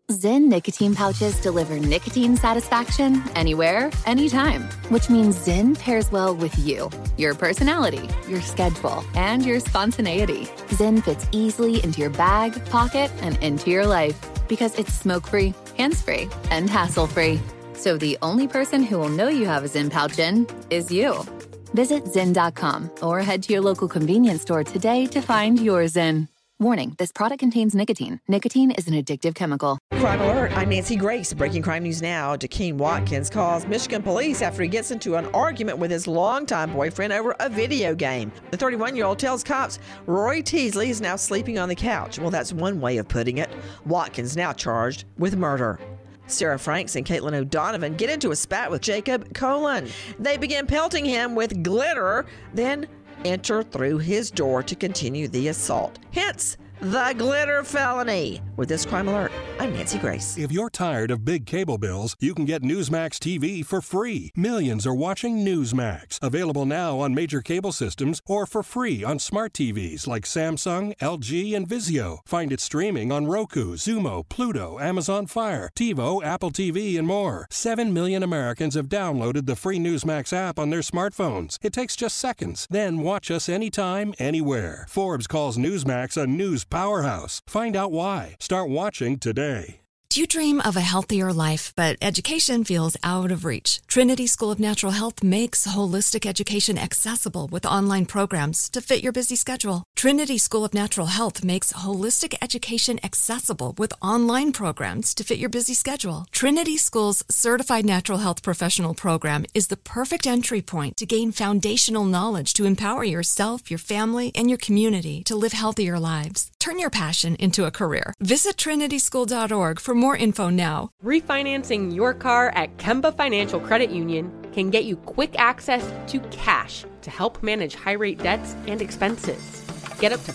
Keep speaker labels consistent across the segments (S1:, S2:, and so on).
S1: Zyn nicotine pouches deliver nicotine satisfaction anywhere, anytime, which means Zyn pairs well with you, your personality, your schedule, and your spontaneity. Zyn fits easily into your bag, pocket, and into your life because it's smoke-free, hands-free, and hassle-free. So the only person who will know you have a Zyn pouch in is you. Visit Zyn.com or head to your local convenience store today to find your Zyn. Warning, this product contains nicotine. Nicotine is an addictive chemical.
S2: Crime Alert, I'm Nancy Grace. Breaking crime news now. Dakeem Watkins calls Michigan police after he gets into an argument with his longtime boyfriend over a video game. The 31-year-old tells cops Roy Teasley is now sleeping on the couch. Well, that's one way of putting it. Watkins now charged with murder. Sarah Franks and Caitlin O'Donovan get into a spat with Jacob Colon. They begin pelting him with glitter, then enter through his door to continue the assault. Hence, the glitter felony. With this Crime Alert, I'm Nancy Grace.
S3: If you're tired of big cable bills, you can get Newsmax TV for free. Millions are watching Newsmax. Available now on major cable systems or for free on smart TVs like Samsung, LG, and Vizio. Find it streaming on Roku, Xumo, Pluto, Amazon Fire, TiVo, Apple TV, and more. 7 million Americans have downloaded the free Newsmax app on their smartphones. It takes just seconds. Then watch us anytime, anywhere. Forbes calls Newsmax a news powerhouse. Find out why. Start watching today.
S4: Do you dream of a healthier life, but education feels out of reach? Trinity School of Natural Health makes holistic education accessible with online programs to fit your busy schedule. Trinity School of Natural Health makes holistic education accessible with online programs to fit your busy schedule. Trinity School's Certified Natural Health Professional Program is the perfect entry point to gain foundational knowledge to empower yourself, your family, and your community to live healthier lives. Turn your passion into a career. Visit trinityschool.org for more info now.
S5: Refinancing your car at Kemba Financial Credit Union can get you quick access to cash to help manage high-rate debts and expenses. Get up to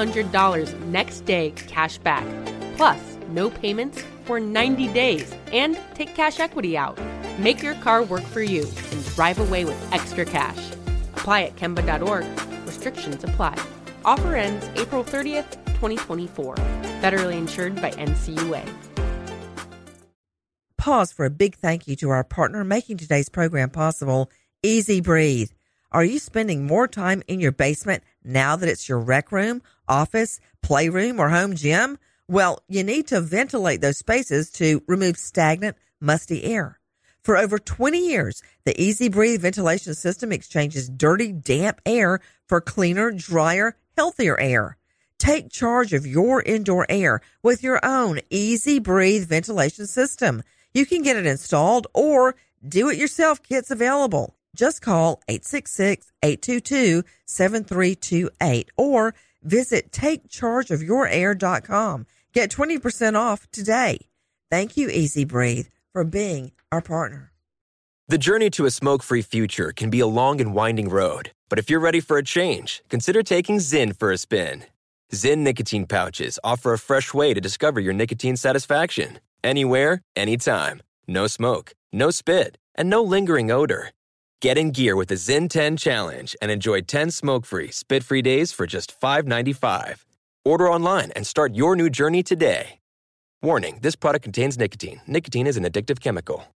S5: $500 next day cash back, plus no payments for 90 days, and take cash equity out. Make your car work for you and drive away with extra cash. Apply at Kemba.org. Restrictions apply. Offer ends April 30th, 2024. Federally insured by NCUA.
S2: Pause for a big thank you to our partner making today's program possible, Easy Breathe. Are you spending more time in your basement now that it's your rec room, office, playroom, or home gym? Well, you need to ventilate those spaces to remove stagnant, musty air. For over 20 years, the Easy Breathe ventilation system exchanges dirty, damp air for cleaner, drier, healthier air. Take charge of your indoor air with your own Easy Breathe ventilation system. You can get it installed or do-it-yourself kits available. Just call 866-822-7328 or visit takechargeofyourair.com. Get 20% off today. Thank you, Easy Breathe, for being our partner.
S6: The journey to a smoke-free future can be a long and winding road, but if you're ready for a change, consider taking Zyn for a spin. Zyn nicotine pouches offer a fresh way to discover your nicotine satisfaction. Anywhere, anytime. No smoke, no spit, and no lingering odor. Get in gear with the Zyn 10 Challenge and enjoy 10 smoke-free, spit-free days for just $5.95. Order online and start your new journey today. Warning, this product contains nicotine. Nicotine is an addictive chemical.